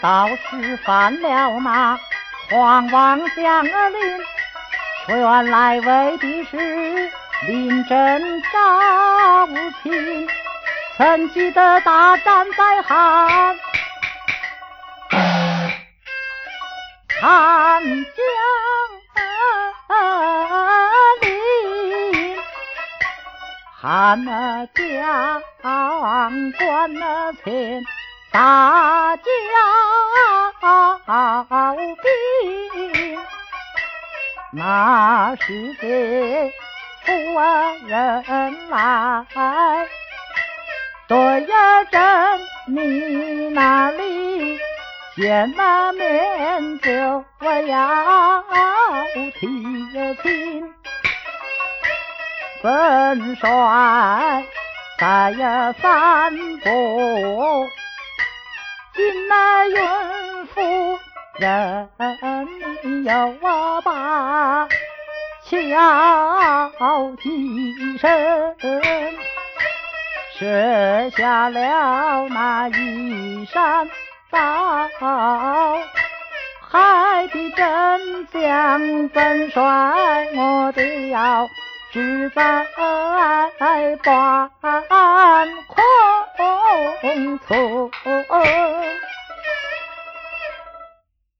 倒是犯了那狂妄将领，原来为的是临阵招亲，曾记得大战在汉江陵，汉将官前大交兵，那时节夫人来，对儿正你那里见了面就要提亲，本帅在三国，今来孕妇人有把巧计深，设下了那一山刀，害的真相本帅我的要只在半空存。